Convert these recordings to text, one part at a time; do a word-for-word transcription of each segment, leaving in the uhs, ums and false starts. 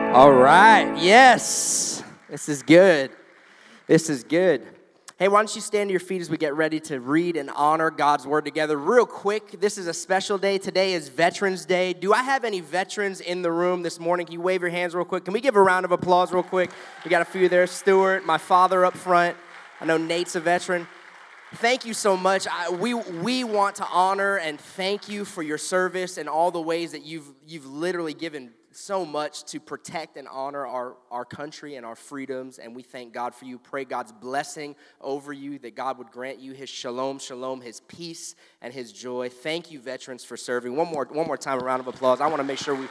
All right, yes, this is good. This is good. Hey, why don't you stand to your feet as we get ready to read and honor God's word together. Real quick, this is a special day. Today is Veterans Day. Do I have any veterans in the room this morning? Can you wave your hands real quick? Can we give a round of applause real quick? We got a few there. Stuart, my father up front. I know Nate's a veteran. Thank you so much. I, we we want to honor and thank you for your service and all the ways that you've you've literally given so much to protect and honor our, our country and our freedoms, and we thank God for you. Pray God's blessing over you, that God would grant you his shalom, shalom, his peace and his joy. Thank you, veterans, for serving. One more, one more time, a round of applause. I want to make sure we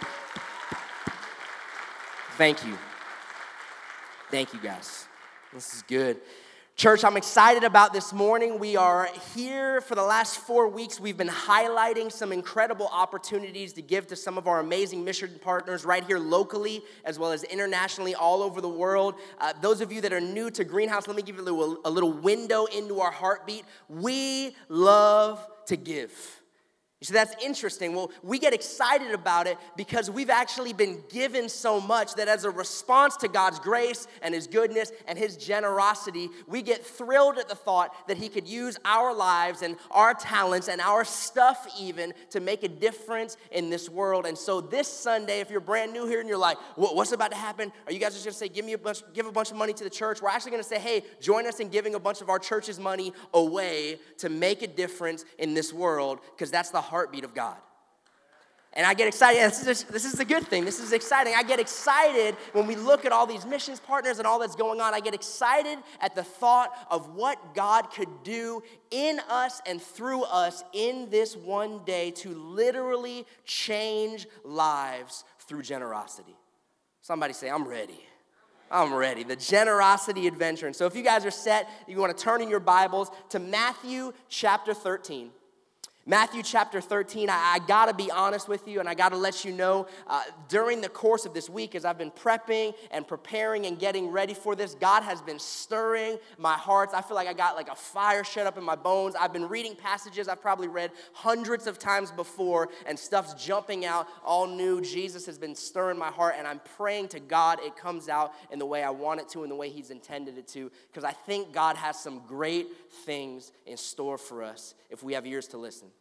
thank you. Thank you, guys. This is good. Church, I'm excited about this morning. We are here for the last four weeks. We've been highlighting some incredible opportunities to give to some of our amazing mission partners right here locally as well as internationally all over the world. Uh, those of you that are new to Greenhouse, let me give you a little, a little window into our heartbeat. We love to give. You see, that's interesting. Well, we get excited about it because we've actually been given so much that as a response to God's grace and his goodness and his generosity, we get thrilled at the thought that he could use our lives and our talents and our stuff even to make a difference in this world. And so this Sunday, if you're brand new here and you're like, what's about to happen? Are you guys just going to say, give me a bunch, give a bunch of money to the church? We're actually going to say, hey, join us in giving a bunch of our church's money away to make a difference in this world, because that's the heartbeat of God. And I get excited. This is, this is a good thing. This is exciting. I get excited when we look at all these missions partners and all that's going on. I get excited at the thought of what God could do in us and through us in this one day to literally change lives through generosity. Somebody say, I'm ready. I'm ready. The generosity adventure. And so if you guys are set, you want to turn in your Bibles to Matthew chapter thirteen. Matthew chapter thirteen, I, I got to be honest with you, and I got to let you know, uh, during the course of this week, as I've been prepping and preparing and getting ready for this, God has been stirring my heart. I feel like I got like a fire shut up in my bones. I've been reading passages I've probably read hundreds of times before, and stuff's jumping out all new. Jesus has been stirring my heart, and I'm praying to God it comes out in the way I want it to, in the way he's intended it to, because I think God has some great things in store for us if we have ears to listen.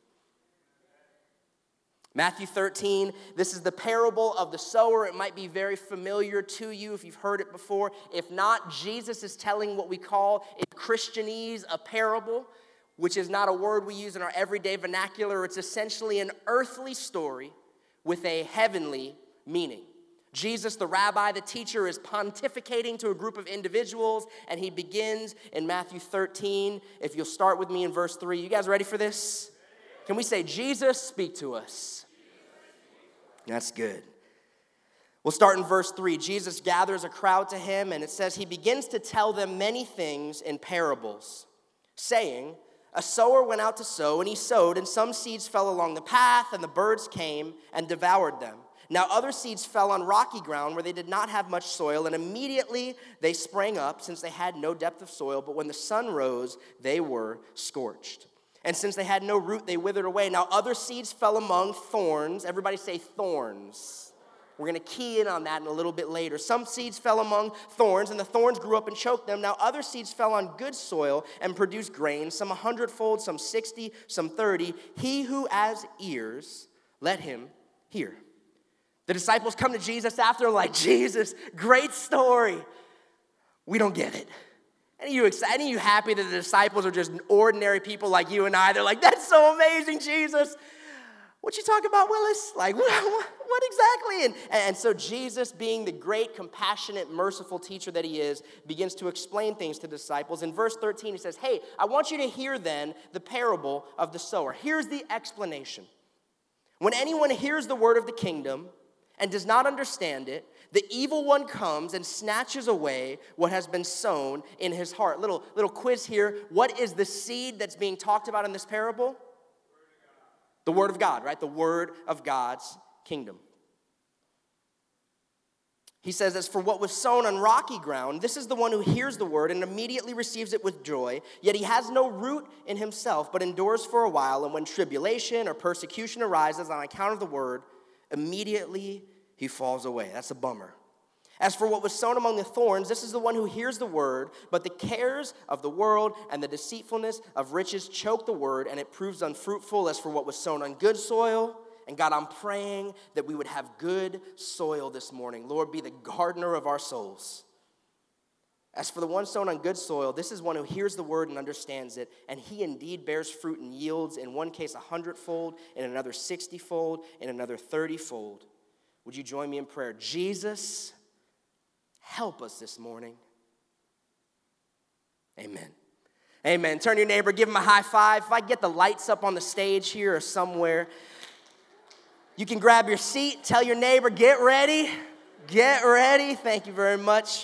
Matthew thirteen, this is the parable of the sower. It might be very familiar to you if you've heard it before. If not, Jesus is telling what we call in Christianese a parable, which is not a word we use in our everyday vernacular. It's essentially an earthly story with a heavenly meaning. Jesus, the rabbi, the teacher, is pontificating to a group of individuals, and he begins in Matthew thirteen. If you'll start with me in verse three. You guys ready for this? Can we say, Jesus, speak to us? That's good. We'll start in verse three. Jesus gathers a crowd to him, and it says, he begins to tell them many things in parables, saying, a sower went out to sow, and he sowed, and some seeds fell along the path, and the birds came and devoured them. Now other seeds fell on rocky ground where they did not have much soil, and immediately they sprang up, since they had no depth of soil. But when the sun rose, they were scorched. And since they had no root, they withered away. Now other seeds fell among thorns. Everybody say thorns. We're going to key in on that in a little bit later. Some seeds fell among thorns, and the thorns grew up and choked them. Now other seeds fell on good soil and produced grain, some a hundredfold, some sixty, some thirty. He who has ears, let him hear. The disciples come to Jesus after, like, Jesus, great story. We don't get it. Any of you excited? Any of you happy that the disciples are just ordinary people like you and I? They're like, that's so amazing, Jesus. What you talking about, Willis? Like, what, what, what exactly? And, and so Jesus, being the great, compassionate, merciful teacher that he is, begins to explain things to the disciples. In verse thirteen, he says, hey, I want you to hear then the parable of the sower. Here's the explanation. When anyone hears the word of the kingdom and does not understand it, the evil one comes and snatches away what has been sown in his heart. Little, little quiz here. What is the seed that's being talked about in this parable? The word of God, right? The word of God's kingdom. He says, as for what was sown on rocky ground, this is the one who hears the word and immediately receives it with joy, yet he has no root in himself, but endures for a while, and when tribulation or persecution arises on account of the word, immediately he falls away. That's a bummer. As for what was sown among the thorns, this is the one who hears the word, but the cares of the world and the deceitfulness of riches choke the word, and it proves unfruitful. As for what was sown on good soil, and God, I'm praying that we would have good soil this morning. Lord, be the gardener of our souls. As for the one sown on good soil, this is one who hears the word and understands it, and he indeed bears fruit and yields, in one case a hundredfold, in another sixtyfold, in another thirtyfold. Would you join me in prayer? Jesus, help us this morning. Amen. Amen. Turn to your neighbor, give him a high five. If I get the lights up on the stage here or somewhere, you can grab your seat, tell your neighbor, get ready, get ready. Thank you very much.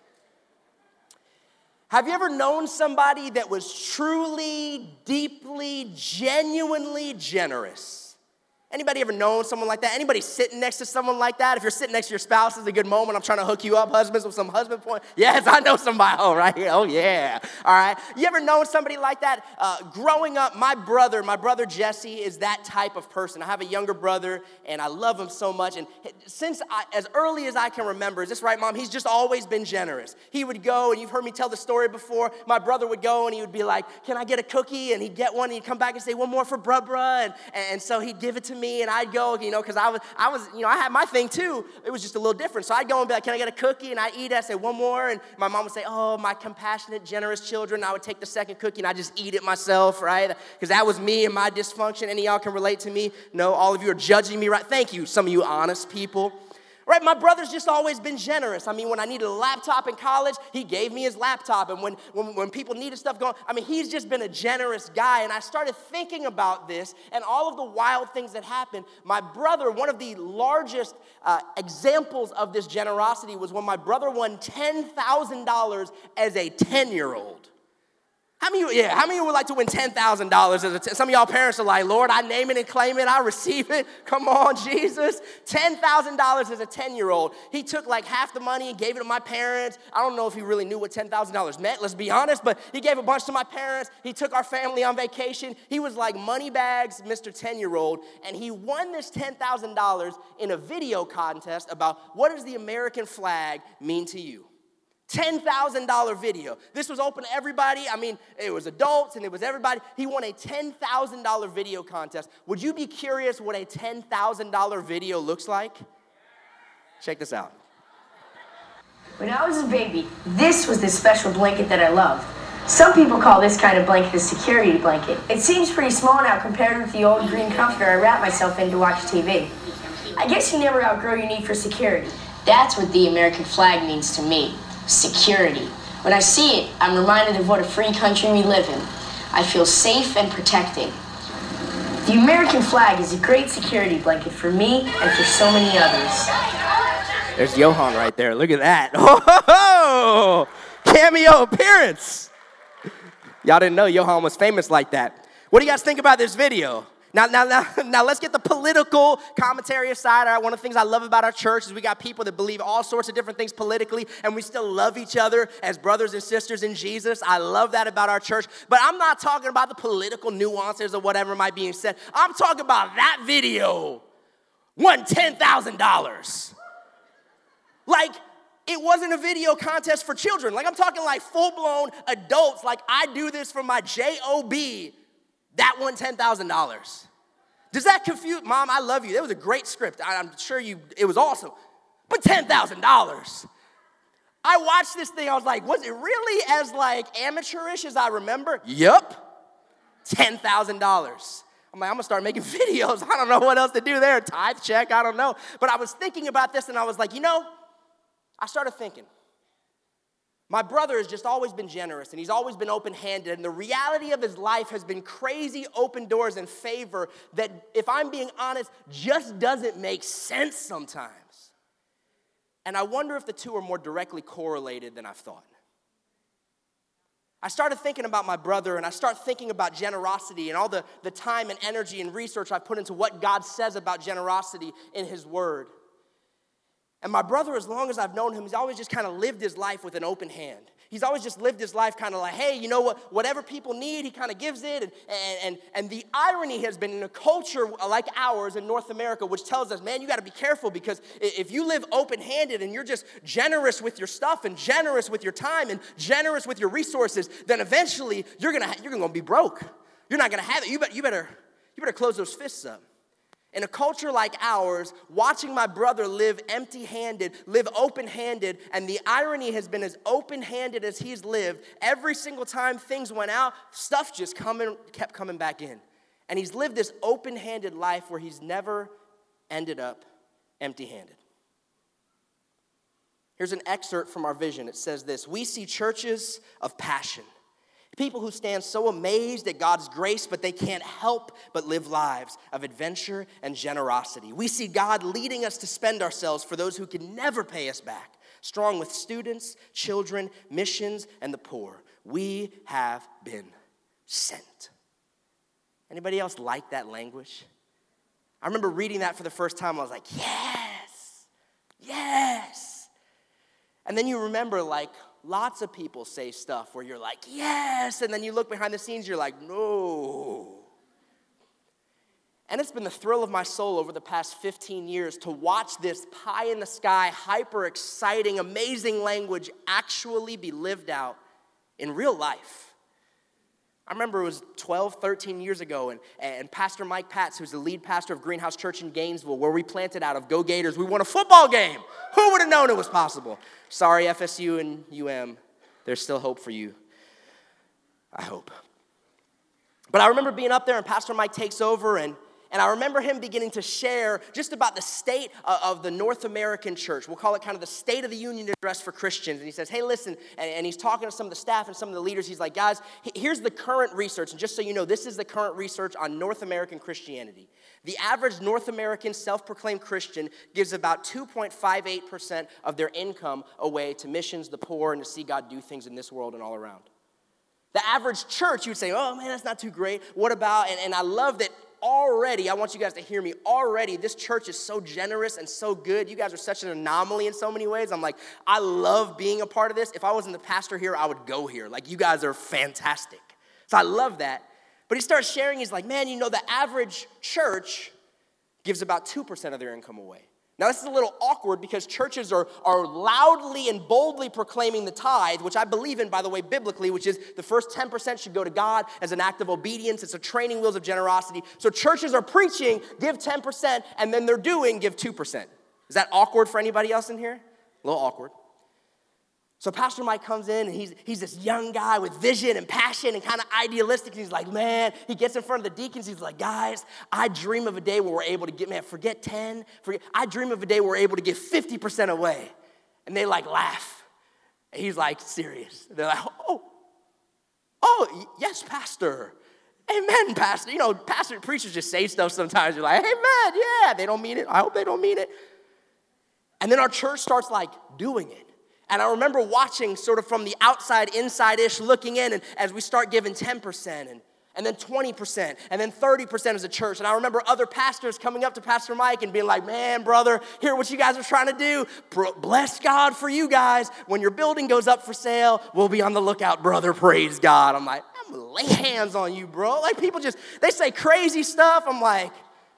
Have you ever known somebody that was truly, deeply, genuinely generous? Anybody ever known someone like that? Anybody sitting next to someone like that? If you're sitting next to your spouse, it's a good moment. I'm trying to hook you up, husbands, with some husband point. Yes, I know somebody. Oh, right here. Oh, yeah. All right. You ever known somebody like that? Uh, growing up, my brother, my brother Jesse is that type of person. I have a younger brother, and I love him so much. And since I, as early as I can remember, is this right, Mom? He's just always been generous. He would go, and you've heard me tell the story before. My brother would go, and he would be like, can I get a cookie? And he'd get one, and he'd come back and say, one more for bruh, bruh. And, and so he'd give it to me. And I'd go, you know, because I was, I was, you know, I had my thing too. It was just a little different. So I'd go and be like, can I get a cookie? And I'd eat it. I'd say, one more. And my mom would say, oh, my compassionate, generous children. I would take the second cookie and I'd just eat it myself, right? Because that was me and my dysfunction. Any of y'all can relate to me? No, all of you are judging me, right? Thank you, some of you honest people. Right, my brother's just always been generous. I mean, when I needed a laptop in college, he gave me his laptop. And when, when, when people needed stuff going, I mean, he's just been a generous guy. And I started thinking about this and all of the wild things that happened. My brother, one of the largest uh, examples of this generosity was when my brother won ten thousand dollars as a ten-year-old. How many of you, yeah, how many of you would like to win ten thousand dollars? As a t- Some of y'all parents are like, Lord, I name it and claim it. I receive it. Come on, Jesus. ten thousand dollars as a ten-year-old. He took like half the money and gave it to my parents. I don't know if he really knew what ten thousand dollars meant, let's be honest, but he gave a bunch to my parents. He took our family on vacation. He was like money bags, Mister ten-year-old, and he won this ten thousand dollars in a video contest about what does the American flag mean to you? ten thousand dollars video. This was open to everybody. I mean, it was adults and it was everybody. He won a ten thousand dollars video contest. Would you be curious what a ten thousand dollars video looks like? Check this out. When I was a baby, this was the special blanket that I loved. Some people call this kind of blanket a security blanket. It seems pretty small now compared with the old green comforter I wrapped myself in to watch T V. I guess you never outgrow your need for security. That's what the American flag means to me. Security. When I see it, I'm reminded of what a free country we live in. I feel safe and protected. The American flag is a great security blanket for me and for so many others. There's Johan right there. Look at that. Oh, cameo appearance. Y'all didn't know Johan was famous like that. What do you guys think about this video? Now, now, now, now, let's get the political commentary aside. All right, one of the things I love about our church is we got people that believe all sorts of different things politically, and we still love each other as brothers and sisters in Jesus. I love that about our church. But I'm not talking about the political nuances or whatever might be said. I'm talking about that video won ten thousand dollars. Like, it wasn't a video contest for children. Like, I'm talking like full-blown adults. Like, I do this for my J O B. That won ten thousand dollars. Does that confuse? Mom, I love you. That was a great script. I'm sure you, it was awesome. But ten thousand dollars. I watched this thing. I was like, was it really as like amateurish as I remember? Yup. ten thousand dollars. I'm like, I'm going to start making videos. I don't know what else to do there. Tithe check, I don't know. But I was thinking about this and I was like, you know, I started thinking. My brother has just always been generous, and he's always been open-handed, and the reality of his life has been crazy open doors and favor that, if I'm being honest, just doesn't make sense sometimes. And I wonder if the two are more directly correlated than I've thought. I started thinking about my brother, and I started thinking about generosity and all the, the time and energy and research I put into what God says about generosity in his word. And my brother, as long as I've known him, he's always just kind of lived his life with an open hand. He's always just lived his life kind of like, hey, you know what? Whatever people need, he kind of gives it. And, and, and, and the irony has been in a culture like ours in North America, which tells us, man, you got to be careful because if you live open-handed and you're just generous with your stuff and generous with your time and generous with your resources, then eventually you're gonna you're gonna be broke. You're not gonna have it. You better you better you better close those fists up. In a culture like ours, watching my brother live empty-handed, live open-handed, and the irony has been as open-handed as he's lived, every single time things went out, stuff just coming, kept coming back in. And he's lived this open-handed life where he's never ended up empty-handed. Here's an excerpt from our vision. It says this: we see churches of passion. People who stand so amazed at God's grace, but they can't help but live lives of adventure and generosity. We see God leading us to spend ourselves for those who can never pay us back, strong with students, children, missions, and the poor. We have been sent. Anybody else like that language? I remember reading that for the first time. I was like, yes, yes. And then you remember, like, lots of people say stuff where you're like, yes, and then you look behind the scenes, you're like, no. And it's been the thrill of my soul over the past fifteen years to watch this pie-in-the-sky, hyper-exciting, amazing language actually be lived out in real life. I remember it was twelve, thirteen years ago, and, and Pastor Mike Patz, who's the lead pastor of Greenhouse Church in Gainesville, where we planted out of Go Gators, we won a football game. Who would have known it was possible? Sorry, F S U and U M. There's still hope for you. I hope. But I remember being up there, and Pastor Mike takes over, and And I remember him beginning to share just about the state of the North American church. We'll call it kind of the State of the Union address for Christians. And he says, hey, listen, and, and he's talking to some of the staff and some of the leaders. He's like, guys, here's the current research. And just so you know, this is the current research on North American Christianity. The average North American self-proclaimed Christian gives about two point five eight percent of their income away to missions, the poor, and to see God do things in this world and all around. The average church, you'd say, oh, man, that's not too great. What about, and, and I love that already, I want you guys to hear me, already this church is so generous and so good. You guys are such an anomaly in so many ways. I'm like, I love being a part of this. If I wasn't the pastor here, I would go here. Like, you guys are fantastic. So I love that. But he starts sharing, he's like, man, you know, the average church gives about two percent of their income away. Now, this is a little awkward because churches are, are loudly and boldly proclaiming the tithe, which I believe in, by the way, biblically, which is the first ten percent should go to God as an act of obedience. It's a training wheels of generosity. So churches are preaching, give ten percent, and then they're doing, give two percent. Is that awkward for anybody else in here? A little awkward. So Pastor Mike comes in, and he's, he's this young guy with vision and passion and kind of idealistic. And he's like, man, he gets in front of the deacons. He's like, guys, I dream of a day where we're able to get, man, forget ten. Forget, I dream of a day where we're able to give fifty percent away. And they like laugh. And he's like, serious. They're like, oh, oh, yes, Pastor. Amen, Pastor. You know, pastor preachers just say stuff sometimes. You're like, amen, yeah. They don't mean it. I hope they don't mean it. And then our church starts like doing it. And I remember watching sort of from the outside, inside-ish, looking in, and as we start giving ten percent, and, and then twenty percent, and then thirty percent as a church. And I remember other pastors coming up to Pastor Mike and being like, man, brother, hear what you guys are trying to do. Bless God for you guys. When your building goes up for sale, we'll be on the lookout, brother, praise God. I'm like, I'm going to lay hands on you, bro. Like, people just, they say crazy stuff. I'm like,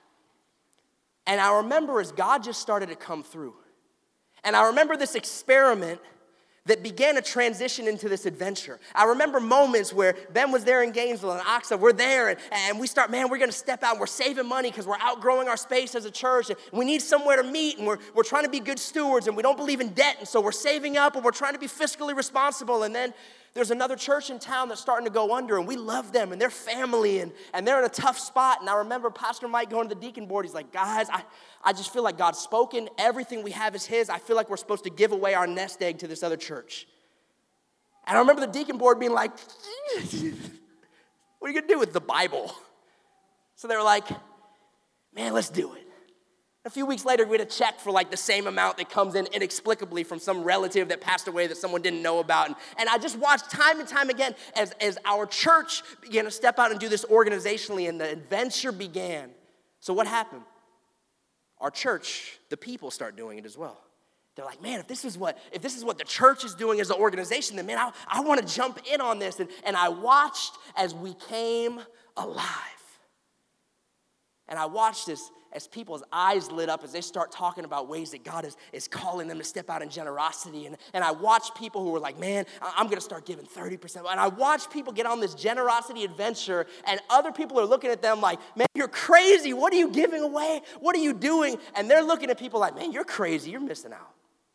and I remember as God just started to come through. And I remember this experiment that began a transition into this adventure. I remember moments where Ben was there in Gainesville and Oxa, we're there, and, and we start, man, we're gonna step out and we're saving money because we're outgrowing our space as a church, and we need somewhere to meet, and we're, we're trying to be good stewards, and we don't believe in debt, and so we're saving up, and we're trying to be fiscally responsible. And then there's another church in town that's starting to go under, and we love them, and they're family, and, and they're in a tough spot. And I remember Pastor Mike going to the deacon board. He's like, guys, I, I just feel like God's spoken. Everything we have is his. I feel like we're supposed to give away our nest egg to this other church. And I remember the deacon board being like, what are you going to do with the Bible? So they were like, man, let's do it. A few weeks later, we had a check for like the same amount that comes in inexplicably from some relative that passed away that someone didn't know about. And, and I just watched time and time again as, as our church began to step out and do this organizationally, and the adventure began. So what happened? Our church, the people, start doing it as well. they're like, man, if this is what if this is what the church is doing as an organization, then man, I, I want to jump in on this. And, and I watched as we came alive. And I watched as, as people's eyes lit up as they start talking about ways that God is, is calling them to step out in generosity. And, and I watched people who were like, man, I'm going to start giving thirty percent. And I watched people get on this generosity adventure, and other people are looking at them like, man, you're crazy. What are you giving away? What are you doing? And they're looking at people like, man, you're crazy. You're missing out.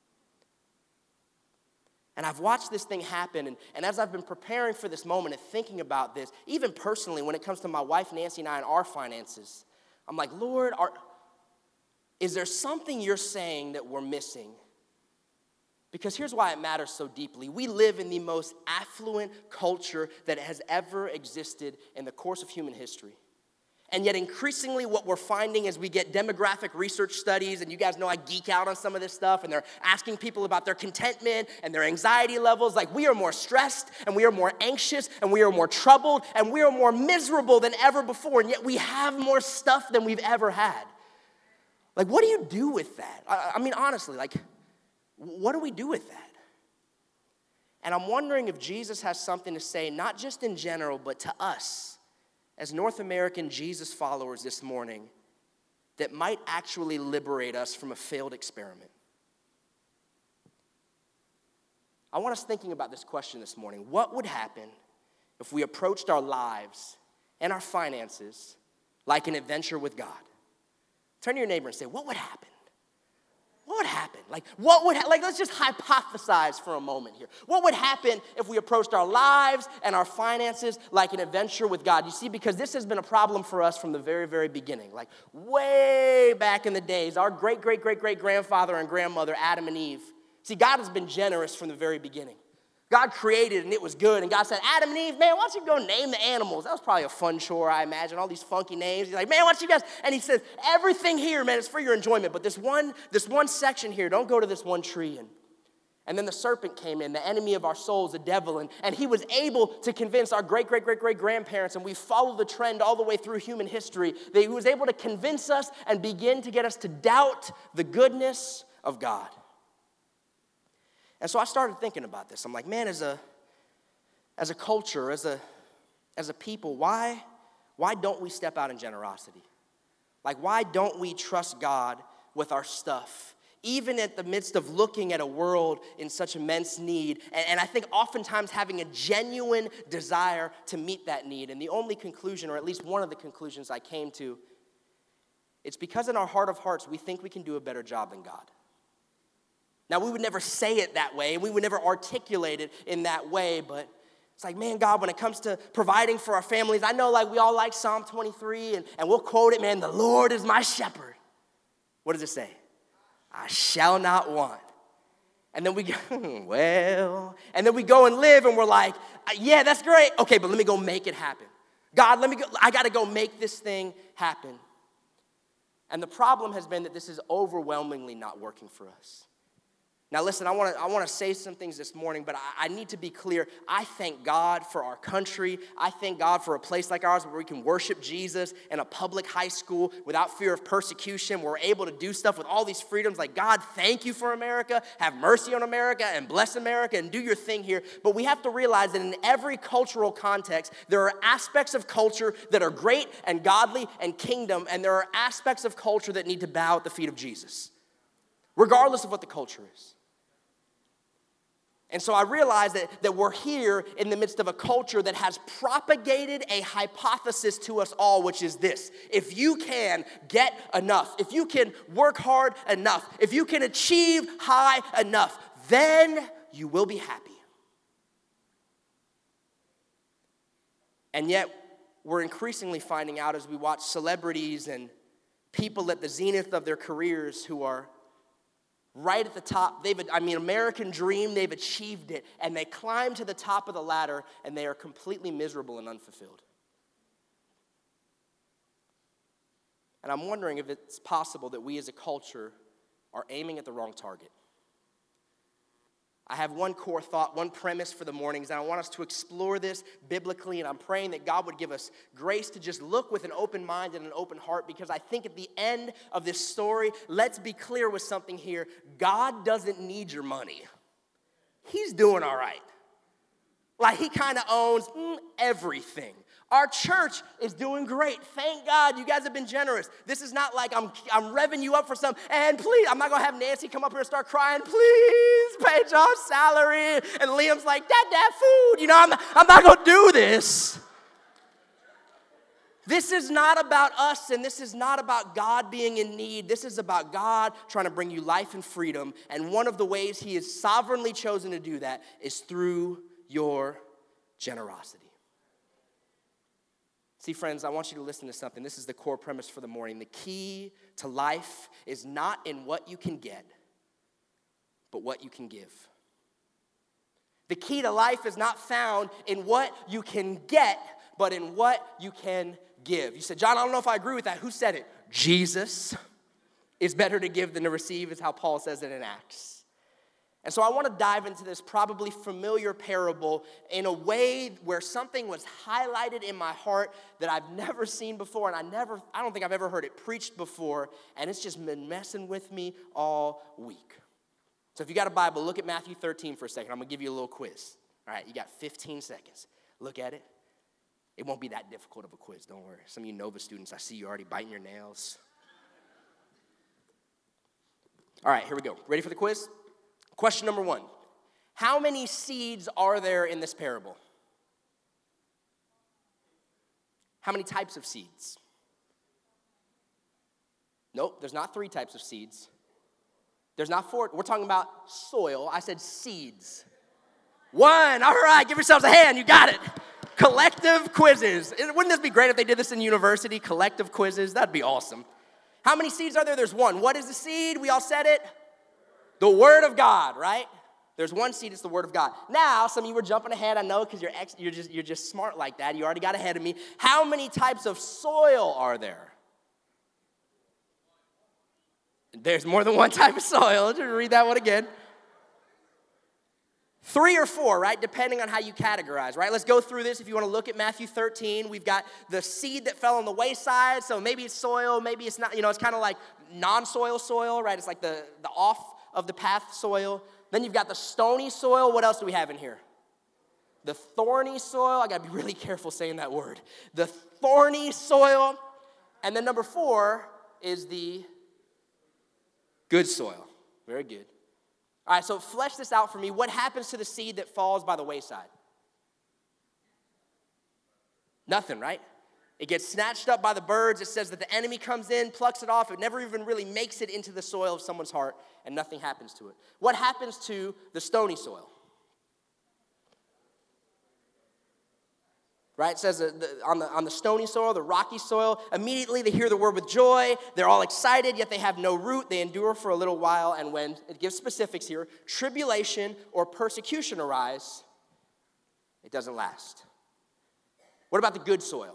And I've watched this thing happen, and, and as I've been preparing for this moment and thinking about this, even personally, when it comes to my wife, Nancy, and I, and our finances, I'm like, Lord, are, is there something you're saying that we're missing? Because here's why it matters so deeply. We live in the most affluent culture that has ever existed in the course of human history. And yet increasingly what we're finding as we get demographic research studies, and you guys know I geek out on some of this stuff, and they're asking people about their contentment and their anxiety levels, like we are more stressed, and we are more anxious, and we are more troubled, and we are more miserable than ever before, and yet we have more stuff than we've ever had. Like, what do you do with that? I, I mean, honestly, like, what do we do with that? And I'm wondering if Jesus has something to say, not just in general, but to us, as North American Jesus followers this morning, that might actually liberate us from a failed experiment. I want us thinking about this question this morning. What would happen if we approached our lives and our finances like an adventure with God? Turn to your neighbor and say, what would happen? What would happen? Like, what would ha- like? Let's just hypothesize for a moment here. What would happen if we approached our lives and our finances like an adventure with God? You see, because this has been a problem for us from the very, very beginning. Like, way back in the days, our great, great, great, great grandfather and grandmother, Adam and Eve. See, God has been generous from the very beginning. God created and it was good. And God said, Adam and Eve, man, why don't you go name the animals? That was probably a fun chore, I imagine, all these funky names. He's like, man, why don't you guys? And he says, everything here, man, is for your enjoyment. But this one, this one section here, don't go to this one tree. And, and then the serpent came in, the enemy of our souls, the devil. And, and he was able to convince our great, great, great, great grandparents, and we follow the trend all the way through human history, that he was able to convince us and begin to get us to doubt the goodness of God. And so I started thinking about this. I'm like, man, as a, as a culture, as a, as a people, why, why don't we step out in generosity? Like, why don't we trust God with our stuff, even at the midst of looking at a world in such immense need? And, and I think oftentimes having a genuine desire to meet that need. And the only conclusion, or at least one of the conclusions I came to, it's because in our heart of hearts, we think we can do a better job than God. Now, we would never say it that way, and we would never articulate it in that way, but it's like, man, God, when it comes to providing for our families, I know, like, we all like Psalm twenty-three, and, and we'll quote it, man, the Lord is my shepherd. What does it say? I shall not want. And then we go, well, and then we go and live, and we're like, yeah, that's great. Okay, but let me go make it happen. God, let me go, I got to go make this thing happen. And the problem has been that this is overwhelmingly not working for us. Now listen, I want to I want to say some things this morning, but I, I need to be clear. I thank God for our country. I thank God for a place like ours where we can worship Jesus in a public high school without fear of persecution. Where we're able to do stuff with all these freedoms. Like, God, thank you for America. Have mercy on America and bless America and do your thing here. But we have to realize that in every cultural context, there are aspects of culture that are great and godly and kingdom, and there are aspects of culture that need to bow at the feet of Jesus, regardless of what the culture is. And so I realize that, that we're here in the midst of a culture that has propagated a hypothesis to us all, which is this: if you can get enough, if you can work hard enough, if you can achieve high enough, then you will be happy. And yet, we're increasingly finding out as we watch celebrities and people at the zenith of their careers who are right at the top. They've, I mean, American dream, they've achieved it, and they climb to the top of the ladder, and they are completely miserable and unfulfilled. And I'm wondering if it's possible that we as a culture are aiming at the wrong target. I have one core thought, one premise for the mornings, and I want us to explore this biblically, and I'm praying that God would give us grace to just look with an open mind and an open heart, because I think at the end of this story, let's be clear with something here. God doesn't need your money. He's doing all right. Like, he kind of owns mm, everything. Our church is doing great. Thank God you guys have been generous. This is not like I'm I'm revving you up for something. And please, I'm not going to have Nancy come up here and start crying, please pay Josh's salary. And Liam's like, dad, dad, food. You know, I'm not, I'm not going to do this. This is not about us, and this is not about God being in need. This is about God trying to bring you life and freedom. And one of the ways he has sovereignly chosen to do that is through your generosity. See, friends, I want you to listen to something. This is the core premise for the morning. The key to life is not in what you can get, but what you can give. The key to life is not found in what you can get, but in what you can give. You said, John, I don't know if I agree with that. Who said it? Jesus. It's better to give than to receive, is how Paul says it in Acts. And so I want to dive into this probably familiar parable in a way where something was highlighted in my heart that I've never seen before, and I never, I don't think I've ever heard it preached before, and it's just been messing with me all week. So if you got a Bible, look at Matthew thirteen for a second. I'm going to give you a little quiz. All right, you got fifteen seconds. Look at it. It won't be that difficult of a quiz, don't worry. Some of you Nova students, I see you already biting your nails. All right, here we go. Ready for the quiz? Question number one. How many seeds are there in this parable? How many types of seeds? Nope, there's not three types of seeds. There's not four. We're talking about soil. I said seeds. One. All right, give yourselves a hand. You got it. Collective quizzes. Wouldn't this be great if they did this in university? Collective quizzes. That'd be awesome. How many seeds are there? There's one. What is the seed? We all said it. The Word of God, right? There's one seed, it's the Word of God. Now, some of you were jumping ahead, I know, because you're, ex- you're, just, you're just smart like that. You already got ahead of me. How many types of soil are there? There's more than one type of soil. Let's read that one again. Three or four, right, depending on how you categorize, right? Let's go through this. If you want to look at Matthew thirteen, we've got the seed that fell on the wayside, so maybe it's soil, maybe it's not, you know, it's kind of like non-soil soil, right? It's like the, the off of the path soil. Then you've got the stony soil. What else do we have in here? The thorny soil. I got to be really careful saying that word. The thorny soil. And then number four is the good soil. Very good. All right, so flesh this out for me. What happens to the seed that falls by the wayside? Nothing, right? It gets snatched up by the birds. It says that the enemy comes in, plucks it off. It never even really makes it into the soil of someone's heart, and nothing happens to it. What happens to the stony soil? Right? It says that the, on, the, on the stony soil, the rocky soil, immediately they hear the word with joy. They're all excited, yet they have no root. They endure for a little while, and when, it gives specifics here, tribulation or persecution arise, it doesn't last. What about the good soil?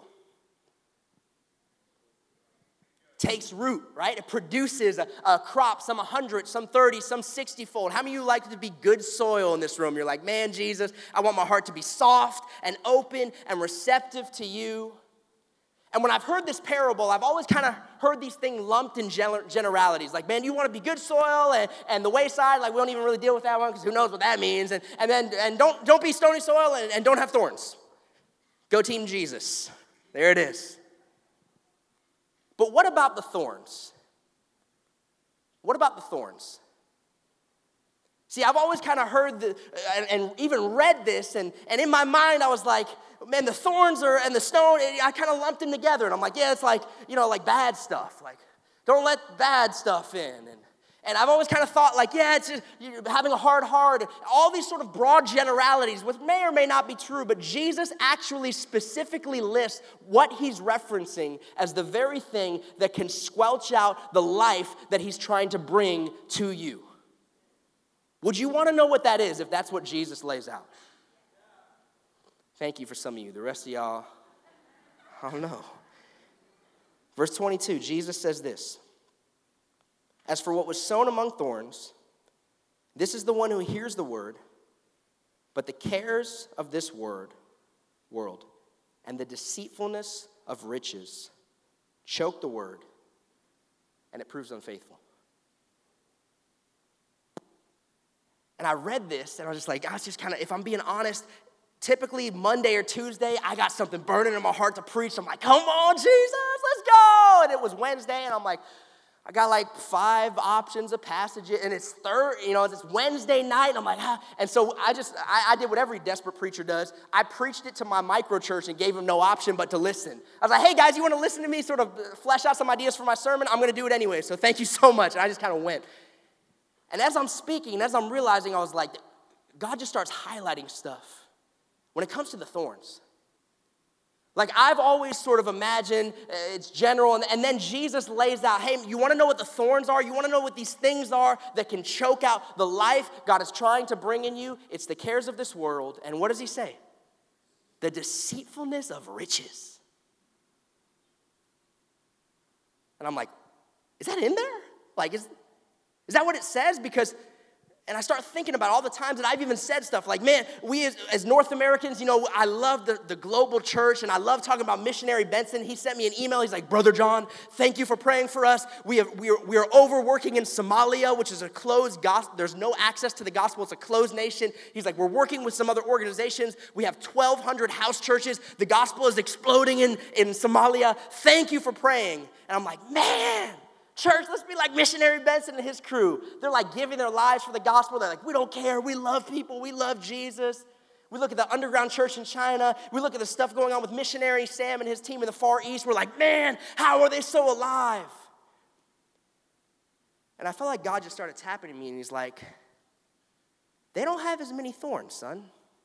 Takes root, right? It produces a, a crop, some one hundred, some thirty, some sixty fold. How many of you like to be good soil in this room? You're like, man, Jesus, I want my heart to be soft and open and receptive to you. And when I've heard this parable, I've always kind of heard these things lumped in generalities. Like, man, you want to be good soil, and, and the wayside, like we don't even really deal with that one because who knows what that means. And, and then and don't, don't be stony soil and, and don't have thorns. Go Team Jesus. There it is. But what about the thorns? What about the thorns? See, I've always kind of heard the, and, and even read this, and, and in my mind I was like, man, the thorns are and the stone, I kind of lumped them together. And I'm like, yeah, it's like, you know, like bad stuff. Like, don't let bad stuff in. And, and I've always kind of thought like, yeah, it's just you're having a hard heart. All these sort of broad generalities, which may or may not be true, but Jesus actually specifically lists what he's referencing as the very thing that can squelch out the life that he's trying to bring to you. Would you want to know what that is if that's what Jesus lays out? Thank you for some of you. The rest of y'all, I don't know. Verse twenty-two, Jesus says this. As for what was sown among thorns, This is the one who hears the word, but the cares of this word, world and the deceitfulness of riches choke the word, and it proves unfaithful. And I read this, and I was just like, I was just kind of, if I'm being honest, typically Monday or Tuesday, I got something burning in my heart to preach. I'm like, come on, Jesus, let's go. And it was Wednesday, and I'm like, I got like five options of passages, and it's third, you know, it's Wednesday night, and I'm like, ah. And so I just, I, I did what every desperate preacher does. I preached it to my micro church and gave them no option but to listen. I was like, hey guys, you want to listen to me sort of flesh out some ideas for my sermon? I'm going to do it anyway, so thank you so much. And I just kind of went. And as I'm speaking, and as I'm realizing, I was like, God just starts highlighting stuff when it comes to the thorns. Like, I've always sort of imagined uh, it's general, and, and then Jesus lays out, hey, you want to know what the thorns are? You want to know what these things are that can choke out the life God is trying to bring in you? It's the cares of this world, and what does he say? The deceitfulness of riches. And I'm like, is that in there? Like, is, is that what it says? Because... And I start thinking about all the times that I've even said stuff like, man, we as, as North Americans, you know, I love the, the global church, and I love talking about missionary Benson. He sent me an email. He's like, Brother John, thank you for praying for us. We, have, we, are, we are overworking in Somalia, which is a closed gospel. There's no access to the gospel. It's a closed nation. He's like, we're working with some other organizations. We have twelve hundred house churches. The gospel is exploding in, in Somalia. Thank you for praying. And I'm like, man. Church, let's be like missionary Benson and his crew. They're like giving their lives for the gospel. They're like, we don't care. We love people. We love Jesus. We look at the underground church in China. We look at the stuff going on with missionary Sam and his team in the Far East. We're like, man, how are they so alive? And I felt like God just started tapping me, and he's like, they don't have as many thorns, son.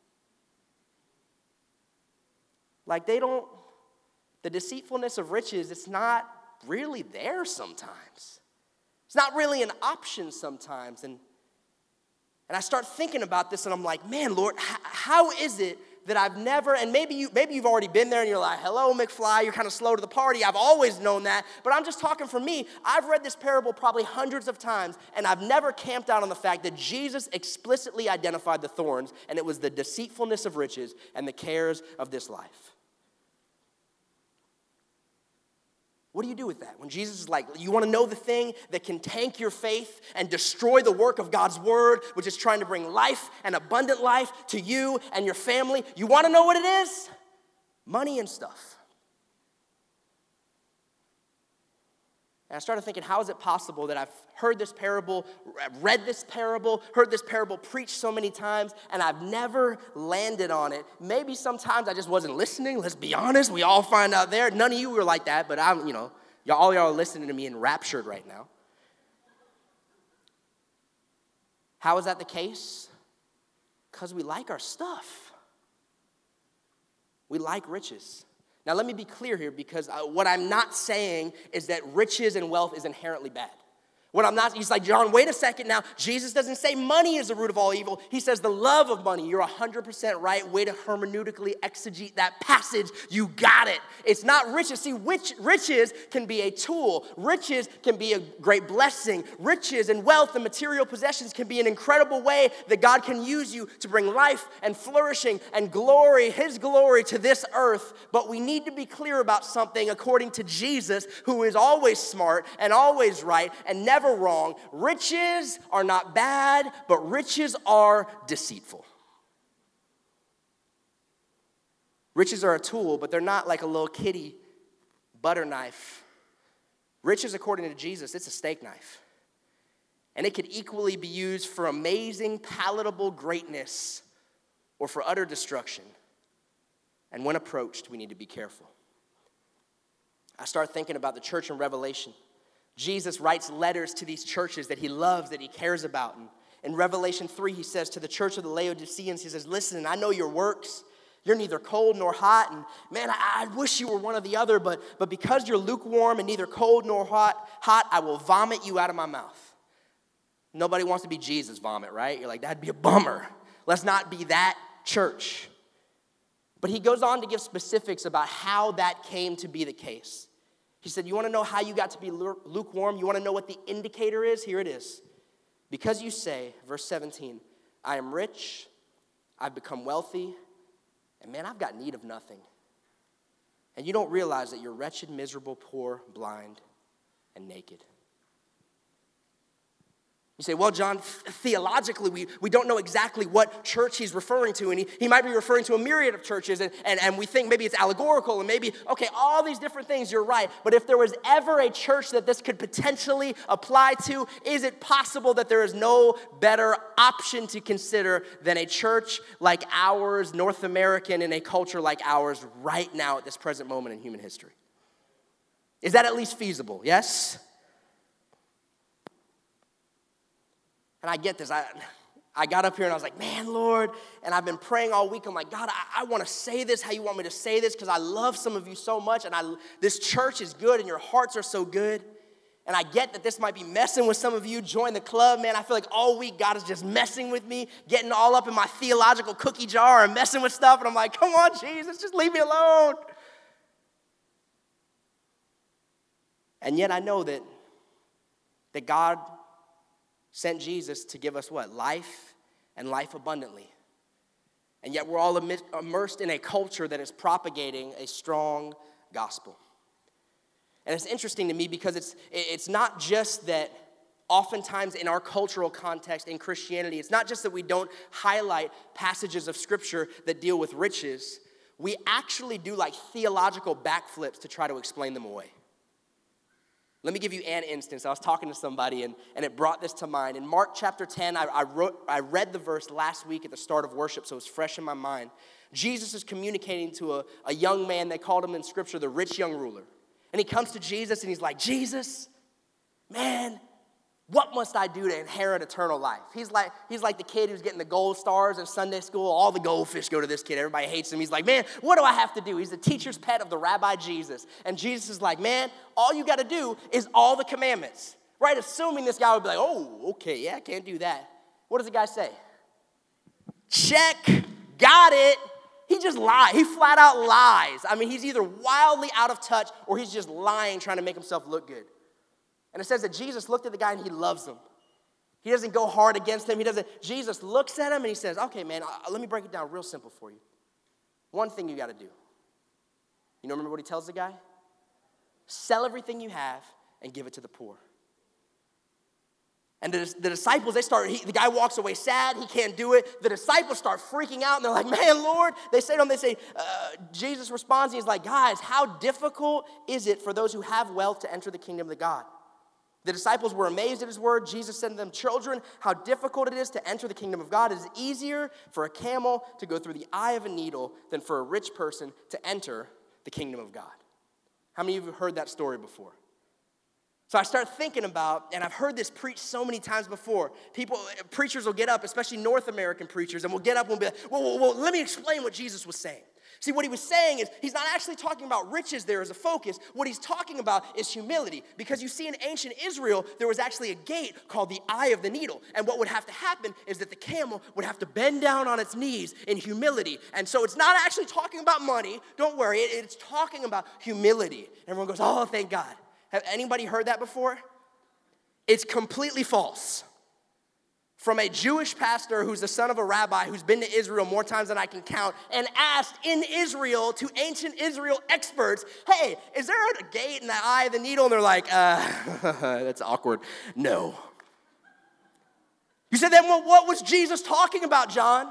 Like, they don't, the deceitfulness of riches, it's not really there sometimes. It's not really an option sometimes. And, and I start thinking about this, and I'm like, man, Lord, h- how is it that I've never, and maybe, you, maybe you've already been there, and you're like, hello, McFly, you're kind of slow to the party. I've always known that, but I'm just talking for me. I've read this parable probably hundreds of times, and I've never camped out on the fact that Jesus explicitly identified the thorns, and it was the deceitfulness of riches and the cares of this life. What do you do with that? When Jesus is like, you want to know the thing that can tank your faith and destroy the work of God's word, which is trying to bring life and abundant life to you and your family? You want to know what it is? Money and stuff. And I started thinking, how is it possible that I've heard this parable, read this parable, heard this parable preached so many times, and I've never landed on it? Maybe sometimes I just wasn't listening. Let's be honest. We all find out there. None of you were like that, but I'm, you know, y'all, all y'all are listening to me enraptured right now. How is that the case? Because we like our stuff. We like riches. Now, let me be clear here, because uh, what I'm not saying is that riches and wealth is inherently bad. What I'm not, he's like, John, wait a second now. Jesus doesn't say money is the root of all evil. He says the love of money. You're one hundred percent right. Way to hermeneutically exegete that passage. You got it. It's not riches. See, rich, riches can be a tool. Riches can be a great blessing. Riches and wealth and material possessions can be an incredible way that God can use you to bring life and flourishing and glory, his glory to this earth. But we need to be clear about something according to Jesus, who is always smart and always right and never wrong. Riches are not bad, but riches are deceitful. Riches are a tool, but they're not like a little kitty butter knife. Riches, according to Jesus, it's a steak knife. And it could equally be used for amazing, palatable greatness or for utter destruction. And when approached, we need to be careful. I start thinking about the church in Revelation. Jesus writes letters to these churches that he loves, that he cares about. And in Revelation three, he says to the church of the Laodiceans, he says, listen, I know your works. You're neither cold nor hot. And man, I, I wish you were one or the other, but, but because you're lukewarm and neither cold nor hot, hot, I will vomit you out of my mouth. Nobody wants to be Jesus' vomit, right? You're like, that'd be a bummer. Let's not be that church. But he goes on to give specifics about how that came to be the case. He said, you want to know how you got to be lukewarm? You want to know what the indicator is? Here it is. Because you say, verse seventeen, I am rich, I've become wealthy, and man, I've got need of nothing. And you don't realize that you're wretched, miserable, poor, blind, and naked. You say, well, John, theologically, we, we don't know exactly what church he's referring to, and he, he might be referring to a myriad of churches, and, and, and we think maybe it's allegorical, and maybe, okay, all these different things, you're right. But if there was ever a church that this could potentially apply to, is it possible that there is no better option to consider than a church like ours, North American, in a culture like ours right now at this present moment in human history? Is that at least feasible? Yes? And I get this. I I got up here and I was like, man, Lord, and I've been praying all week. I'm like, God, I, I want to say this how you want me to say this because I love some of you so much, and I this church is good and your hearts are so good. And I get that this might be messing with some of you. Join the club, man. I feel like all week God is just messing with me, getting all up in my theological cookie jar and messing with stuff. And I'm like, come on, Jesus, just leave me alone. And yet I know that, that God sent Jesus to give us what? Life and life abundantly. And yet we're all immersed in a culture that is propagating a strong gospel. And it's interesting to me because it's it's not just that oftentimes in our cultural context in Christianity, it's not just that we don't highlight passages of Scripture that deal with riches. We actually do like theological backflips to try to explain them away. Let me give you an instance. I was talking to somebody, and, and it brought this to mind. In Mark chapter ten, I, I, wrote, I read the verse last week at the start of worship, so it's fresh in my mind. Jesus is communicating to a, a young man. They called him in Scripture the rich young ruler. And he comes to Jesus, and he's like, Jesus, man, what must I do to inherit eternal life? He's like, he's like the kid who's getting the gold stars in Sunday school. All the goldfish go to this kid. Everybody hates him. He's like, man, what do I have to do? He's the teacher's pet of the Rabbi Jesus. And Jesus is like, man, all you got to do is all the commandments. Right? Assuming this guy would be like, oh, okay, yeah, I can't do that. What does the guy say? Check, got it. He just lies. He flat out lies. I mean, he's either wildly out of touch or he's just lying, trying to make himself look good. And it says that Jesus looked at the guy and he loves him. He doesn't go hard against him. He doesn't. Jesus looks at him and he says, okay, man, let me break it down real simple for you. One thing you got to do. You know, remember what he tells the guy? Sell everything you have and give it to the poor. And the, the disciples, they start, he, the guy walks away sad. He can't do it. The disciples start freaking out, and they're like, man, Lord. They say to him, they say, uh, Jesus responds, and he's like, guys, how difficult is it for those who have wealth to enter the kingdom of God? The disciples were amazed at his word. Jesus said to them, children, how difficult it is to enter the kingdom of God. It is easier for a camel to go through the eye of a needle than for a rich person to enter the kingdom of God. How many of you have heard that story before? So I start thinking about, and I've heard this preached so many times before. People, preachers will get up, especially North American preachers, and will get up and will be like, well, well, well, let me explain what Jesus was saying. See, what he was saying is he's not actually talking about riches there as a focus. What he's talking about is humility. Because you see, in ancient Israel, there was actually a gate called the eye of the needle. And what would have to happen is that the camel would have to bend down on its knees in humility. And so it's not actually talking about money. Don't worry. It's talking about humility. Everyone goes, oh, thank God. Have anybody heard that before? It's completely false. From a Jewish pastor who's the son of a rabbi who's been to Israel more times than I can count and asked in Israel to ancient Israel experts, hey, is there a gate in the eye of the needle? And they're like, uh, that's awkward. No. You said, then well, what was Jesus talking about, John?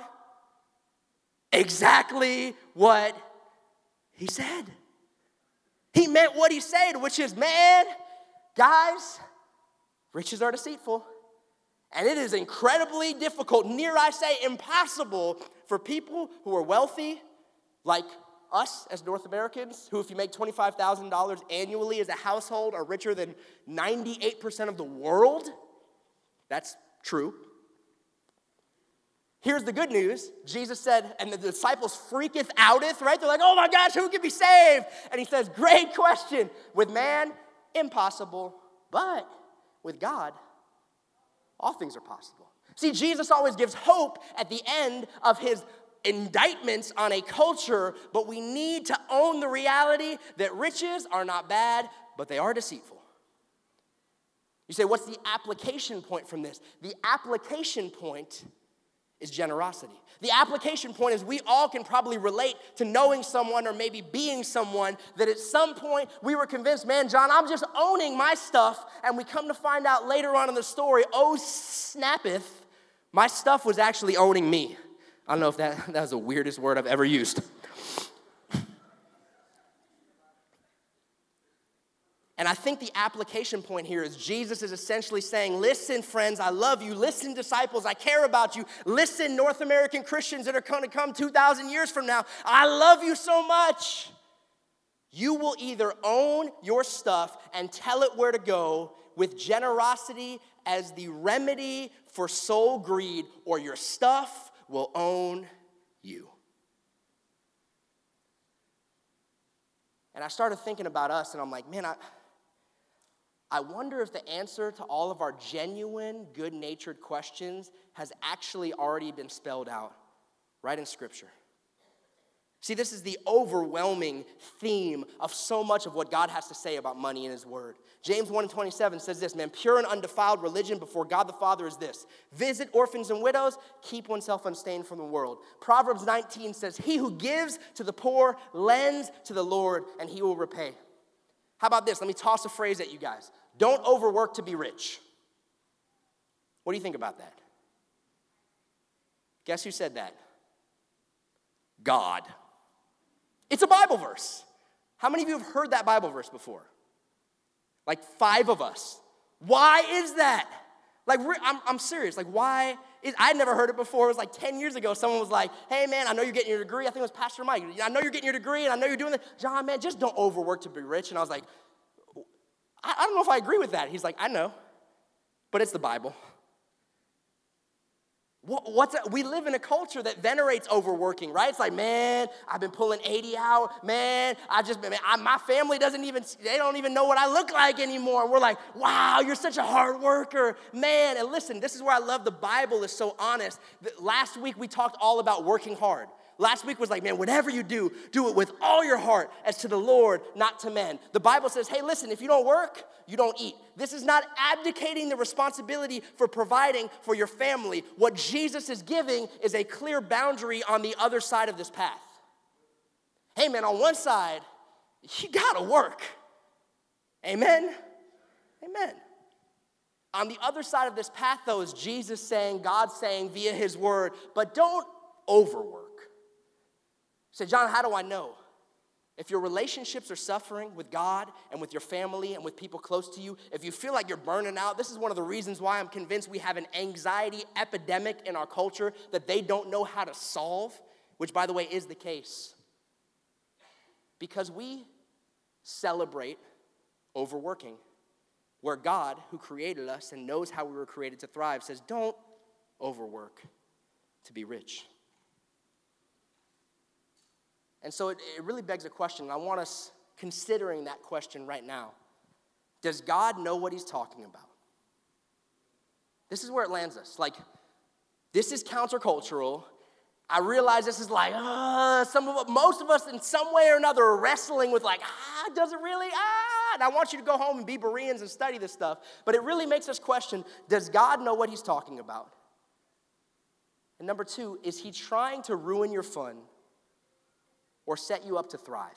Exactly what he said. He meant what he said, which is, man, guys, riches are deceitful. And it is incredibly difficult, near I say impossible, for people who are wealthy, like us as North Americans, who if you make twenty-five thousand dollars annually as a household are richer than ninety-eight percent of the world. That's true. Here's the good news. Jesus said, and the disciples freaketh outeth, right? They're like, oh my gosh, who can be saved? And he says, great question. With man, impossible. But with God, all things are possible. See, Jesus always gives hope at the end of his indictments on a culture, but we need to own the reality that riches are not bad, but they are deceitful. You say, what's the application point from this? The application point is generosity. The application point is we all can probably relate to knowing someone or maybe being someone that at some point we were convinced, man, John, I'm just owning my stuff, and we come to find out later on in the story, oh, snappeth, my stuff was actually owning me. I don't know if that, that was the weirdest word I've ever used. And I think the application point here is Jesus is essentially saying, listen, friends, I love you. Listen, disciples, I care about you. Listen, North American Christians that are going to come two thousand years from now, I love you so much. You will either own your stuff and tell it where to go with generosity as the remedy for soul greed, or your stuff will own you. And I started thinking about us, and I'm like, man, I... I wonder if the answer to all of our genuine, good-natured questions has actually already been spelled out right in Scripture. See, this is the overwhelming theme of so much of what God has to say about money in His Word. James one and twenty-seven says this, man, pure and undefiled religion before God the Father is this: visit orphans and widows, keep oneself unstained from the world. Proverbs nineteen says, he who gives to the poor lends to the Lord, and He will repay. How about this? Let me toss a phrase at you guys. Don't overwork to be rich. What do you think about that? Guess who said that? God. It's a Bible verse. How many of you have heard that Bible verse before? Like five of us. Why is that? Like, I'm, I'm serious. Like, why? Is, I'd never heard it before. It was like ten years ago. Someone was like, hey, man, I know you're getting your degree. I think it was Pastor Mike. I know you're getting your degree, and I know you're doing that. John, man, just don't overwork to be rich. And I was like, I, I don't know if I agree with that. He's like, I know, but it's the Bible. What, what's that? We live in a culture that venerates overworking, right? It's like, man, I've been pulling eighty out. Man, I just, man, I, my family doesn't even, they don't even know what I look like anymore. And we're like, wow, you're such a hard worker, man. And listen, this is where I love the Bible is so honest. Last week we talked all about working hard. Last week was like, man, whatever you do, do it with all your heart as to the Lord, not to men. The Bible says, hey, listen, if you don't work, you don't eat. This is not abdicating the responsibility for providing for your family. What Jesus is giving is a clear boundary on the other side of this path. Hey, man, on one side, you gotta work. Amen? Amen. On the other side of this path, though, is Jesus saying, God saying via His word, but don't overwork. Say, John, how do I know? If your relationships are suffering with God and with your family and with people close to you, if you feel like you're burning out, this is one of the reasons why I'm convinced we have an anxiety epidemic in our culture that they don't know how to solve, which, by the way, is the case. Because we celebrate overworking, where God, who created us and knows how we were created to thrive, says, don't overwork to be rich. And so it, it really begs a question, and I want us considering that question right now. Does God know what He's talking about? This is where it lands us. Like, this is countercultural. I realize this is like, uh, some of most of us in some way or another are wrestling with like, ah, does it really? Ah, and I want you to go home and be Bereans and study this stuff. But it really makes us question, does God know what He's talking about? And number two, is He trying to ruin your fun or set you up to thrive?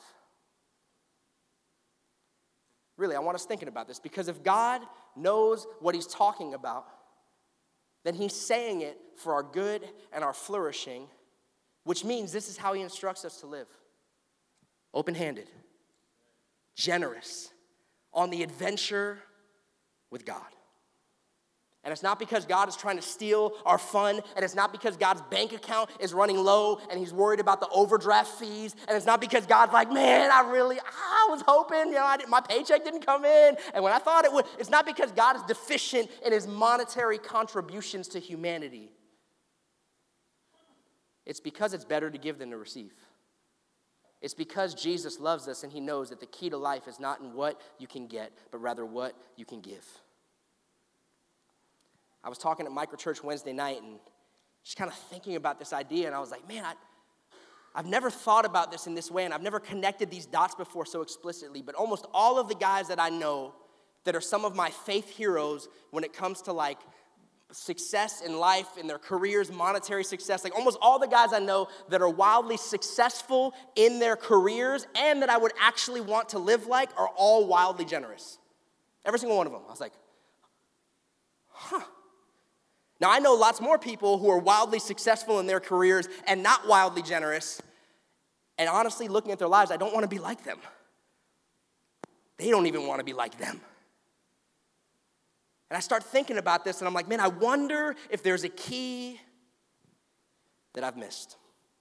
Really, I want us thinking about this, because if God knows what He's talking about, then He's saying it for our good and our flourishing, which means this is how He instructs us to live. Open-handed, generous, on the adventure with God. And it's not because God is trying to steal our fun, and it's not because God's bank account is running low and He's worried about the overdraft fees, and it's not because God's like, man, I really, I was hoping, you know, I didn't, my paycheck didn't come in, and when I thought it would. It's not because God is deficient in His monetary contributions to humanity. It's because it's better to give than to receive. It's because Jesus loves us and He knows that the key to life is not in what you can get, but rather what you can give. I was talking at Microchurch Wednesday night and just kind of thinking about this idea, and I was like, man, I, I've never thought about this in this way, and I've never connected these dots before so explicitly, but almost all of the guys that I know that are some of my faith heroes when it comes to like success in life, in their careers, monetary success. Like almost all the guys I know that are wildly successful in their careers and that I would actually want to live like are all wildly generous. Every single one of them. I was like, huh. Now I know lots more people who are wildly successful in their careers and not wildly generous. And honestly, looking at their lives, I don't want to be like them. They don't even want to be like them. And I start thinking about this, and I'm like, man, I wonder if there's a key that I've missed.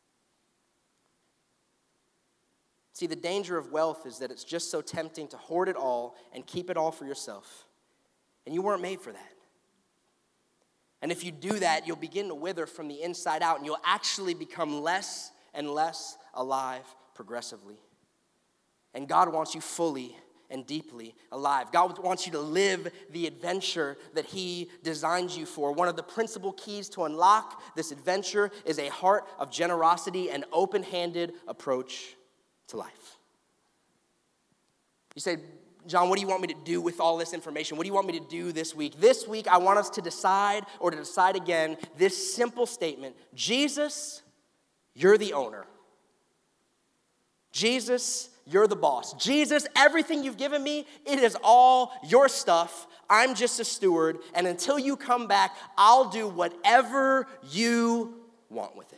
See, the danger of wealth is that it's just so tempting to hoard it all and keep it all for yourself. And you weren't made for that. And if you do that, you'll begin to wither from the inside out, and you'll actually become less and less alive progressively. And God wants you fully and deeply alive. God wants you to live the adventure that he designed you for. One of the principal keys to unlock this adventure is a heart of generosity and open-handed approach to life. You say, John, what do you want me to do with all this information? What do you want me to do this week? This week, I want us to decide or to decide again this simple statement: Jesus, you're the owner. Jesus, you're the boss. Jesus, everything you've given me, it is all your stuff. I'm just a steward. And until you come back, I'll do whatever you want with it.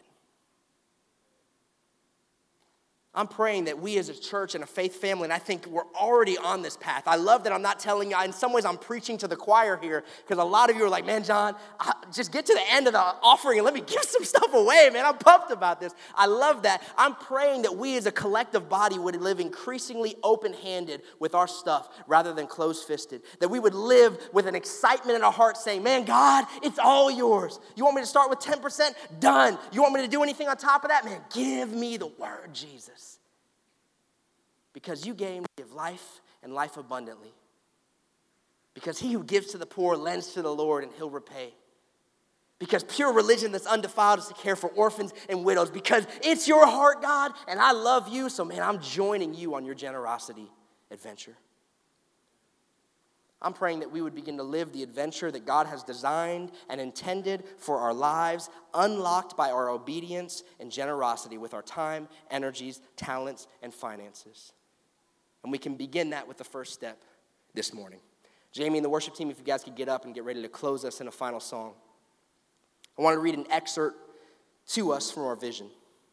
I'm praying that we as a church and a faith family, and I think we're already on this path. I love that I'm not telling you, in some ways I'm preaching to the choir here, because a lot of you are like, man, John, just get to the end of the offering and let me give some stuff away, man. I'm pumped about this. I love that. I'm praying that we as a collective body would live increasingly open-handed with our stuff rather than closed-fisted. That we would live with an excitement in our heart saying, man, God, it's all yours. You want me to start with ten percent? Done. You want me to do anything on top of that? Man, give me the word, Jesus. Because you came to give life and life abundantly. Because he who gives to the poor lends to the Lord, and he'll repay. Because pure religion that's undefiled is to care for orphans and widows. Because it's your heart, God, and I love you. So, man, I'm joining you on your generosity adventure. I'm praying that we would begin to live the adventure that God has designed and intended for our lives, unlocked by our obedience and generosity with our time, energies, talents, and finances. And we can begin that with the first step this morning. Jamie and the worship team, if you guys could get up and get ready to close us in a final song. I want to read an excerpt to us from our vision.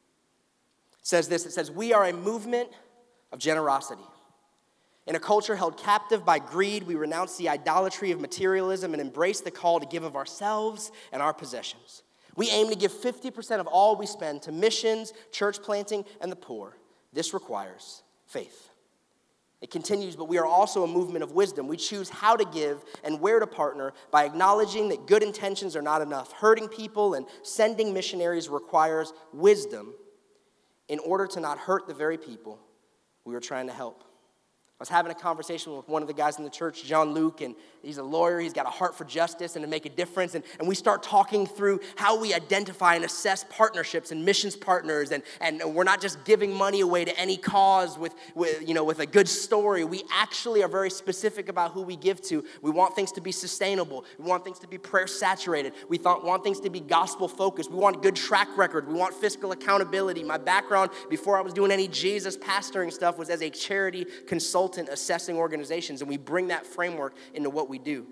It says this, it says, we are a movement of generosity. In a culture held captive by greed, we renounce the idolatry of materialism and embrace the call to give of ourselves and our possessions. We aim to give fifty percent of all we spend to missions, church planting, and the poor. This requires faith. It continues, but we are also a movement of wisdom. We choose how to give and where to partner by acknowledging that good intentions are not enough. Hurting people and sending missionaries requires wisdom in order to not hurt the very people we were trying to help. I was having a conversation with one of the guys in the church, John Luke, and he's a lawyer. He's got a heart for justice and to make a difference. And, and we start talking through how we identify and assess partnerships and missions partners. And, and we're not just giving money away to any cause with, with, you know, with a good story. We actually are very specific about who we give to. We want things to be sustainable. We want things to be prayer saturated. We thought, want things to be gospel focused. We want a good track record. We want fiscal accountability. My background before I was doing any Jesus pastoring stuff was as a charity consultant assessing organizations, and we bring that framework into what we do.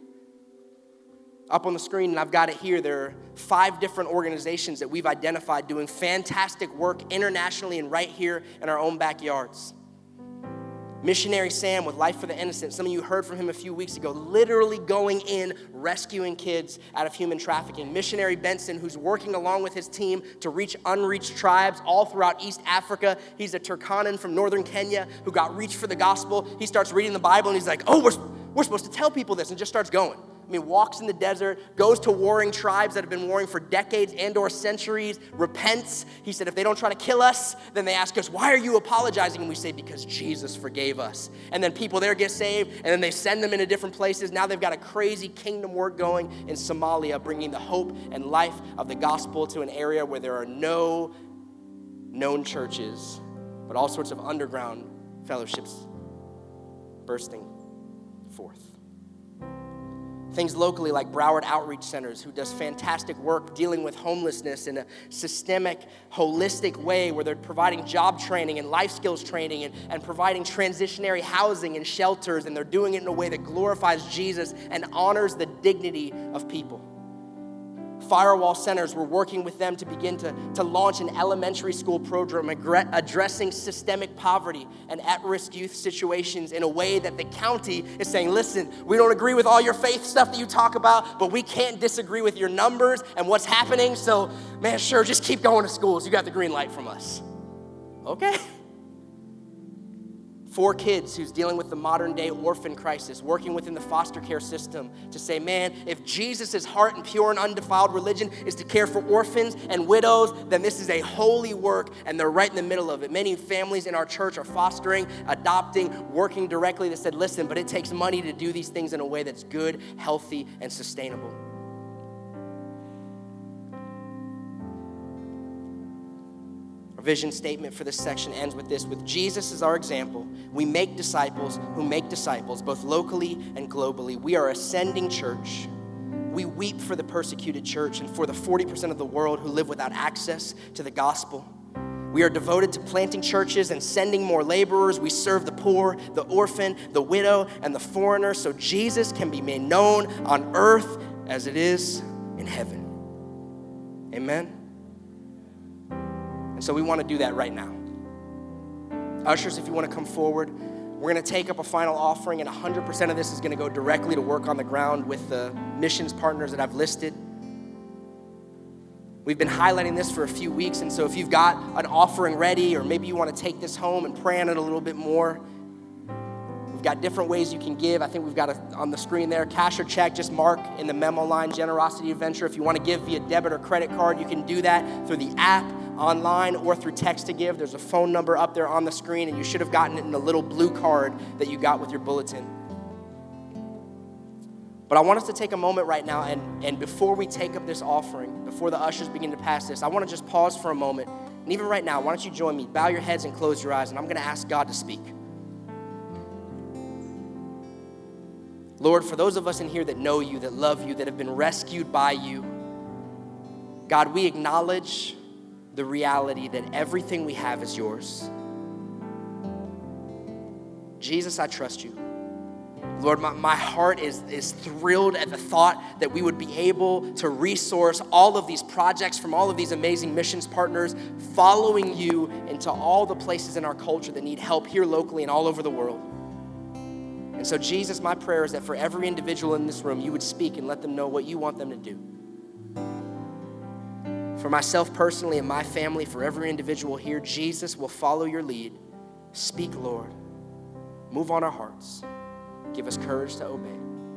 Up on the screen, and I've got it here, there are five different organizations that we've identified doing fantastic work internationally and right here in our own backyards. Missionary Sam with Life for the Innocent. Some of you heard from him a few weeks ago, literally going in, rescuing kids out of human trafficking. Missionary Benson, who's working along with his team to reach unreached tribes all throughout East Africa. He's a Turkanan from northern Kenya who got reached for the gospel. He starts reading the Bible and he's like, oh, we're, we're supposed to tell people this, and just starts going. I mean, walks in the desert, goes to warring tribes that have been warring for decades and or centuries, repents. He said, if they don't try to kill us, then they ask us, why are you apologizing? And we say, because Jesus forgave us. And then people there get saved, and then they send them into different places. Now they've got a crazy kingdom work going in Somalia, bringing the hope and life of the gospel to an area where there are no known churches, but all sorts of underground fellowships bursting forth. Things locally like Broward Outreach Centers, who does fantastic work dealing with homelessness in a systemic, holistic way where they're providing job training and life skills training and, and providing transitionary housing and shelters, and they're doing it in a way that glorifies Jesus and honors the dignity of people. Firewall Centers, we're working with them to begin to, to launch an elementary school program addressing systemic poverty and at-risk youth situations in a way that the county is saying, listen, we don't agree with all your faith stuff that you talk about, but we can't disagree with your numbers and what's happening, so man, sure, just keep going to schools. You got the green light from us. Okay. For Kids, who's dealing with the modern day orphan crisis, working within the foster care system to say, man, if Jesus' heart and pure and undefiled religion is to care for orphans and widows, then this is a holy work, and they're right in the middle of it. Many families in our church are fostering, adopting, working directly. They said, listen, but it takes money to do these things in a way that's good, healthy, and sustainable. Our vision statement for this section ends with this: with Jesus as our example, we make disciples who make disciples, both locally and globally. We are a sending church. We weep for the persecuted church and for the forty percent of the world who live without access to the gospel. We are devoted to planting churches and sending more laborers. We serve the poor, the orphan, the widow, and the foreigner, so Jesus can be made known on earth as it is in heaven. Amen. And so we want to do that right now. Ushers, if you want to come forward, we're going to take up a final offering, and one hundred percent of this is going to go directly to work on the ground with the missions partners that I've listed. We've been highlighting this for a few weeks, and so if you've got an offering ready, or maybe you want to take this home and pray on it a little bit more, we've got different ways you can give. I think we've got it on the screen there, cash or check. Just mark in the memo line, Generosity Adventure. If you want to give via debit or credit card, you can do that through the app, online, or through text to give. There's a phone number up there on the screen, and you should have gotten it in the little blue card that you got with your bulletin. But I want us to take a moment right now, and, and before we take up this offering, before the ushers begin to pass this, I want to just pause for a moment. And even right now, why don't you join me? Bow your heads and close your eyes, and I'm going to ask God to speak. Lord, for those of us in here that know you, that love you, that have been rescued by you, God, we acknowledge the reality that everything we have is yours. Jesus, I trust you. Lord, my, my heart is, is thrilled at the thought that we would be able to resource all of these projects from all of these amazing missions partners, following you into all the places in our culture that need help here locally and all over the world. And so, Jesus, my prayer is that for every individual in this room, you would speak and let them know what you want them to do. For myself personally and my family, for every individual here, Jesus will follow your lead. Speak, Lord. Move on our hearts. Give us courage to obey.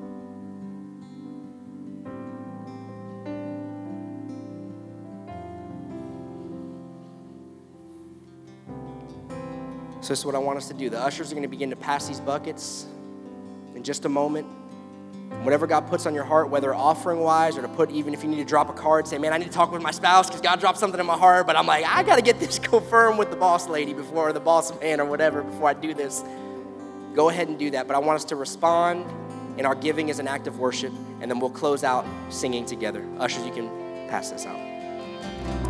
So this is what I want us to do. The ushers are going to begin to pass these buckets in just a moment. Whatever God puts on your heart, whether offering-wise or to put, even if you need to drop a card, say, man, I need to talk with my spouse because God dropped something in my heart, but I'm like, I got to get this confirmed with the boss lady before, or the boss man or whatever, before I do this. Go ahead and do that. But I want us to respond in our giving as an act of worship, and then we'll close out singing together. Ushers, you can pass this out.